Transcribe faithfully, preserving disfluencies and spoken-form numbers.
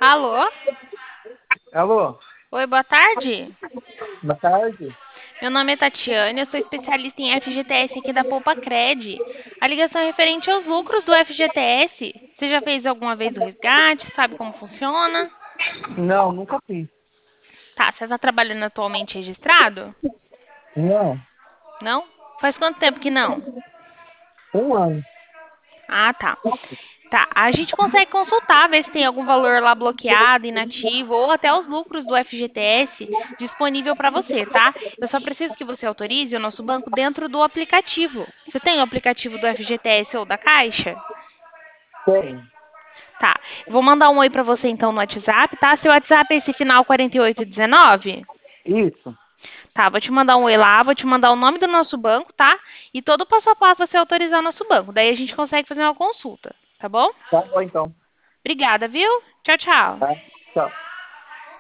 Alô? Alô, Oi, boa tarde. boa tarde. Meu nome é Tatiane, eu sou especialista em F G T S aqui da Poupa Cred. A ligação é referente aos lucros do F G T S. Você já fez alguma vez o resgate? Sabe como funciona? Não, nunca fiz. Tá, você está trabalhando atualmente registrado? Não, Não? Faz quanto tempo que não? um ano. Ah, tá. Tá, a gente consegue consultar, ver se tem algum valor lá bloqueado, inativo, ou até os lucros do F G T S disponível para você, tá? Eu só preciso que você autorize o nosso banco dentro do aplicativo. Você tem o aplicativo do F G T S ou da Caixa? Tem. Tá, vou mandar um oi para você então no WhatsApp, tá? Seu WhatsApp é esse final quarenta e oito dezenove? Isso. Tá, vou te mandar um oi lá, vou te mandar o nome do nosso banco, tá? E todo o passo a passo pra você autorizar o nosso banco. Daí a gente consegue fazer uma consulta, tá bom? Tá bom, então. Obrigada, viu? Tchau, tchau. Tá? Tchau.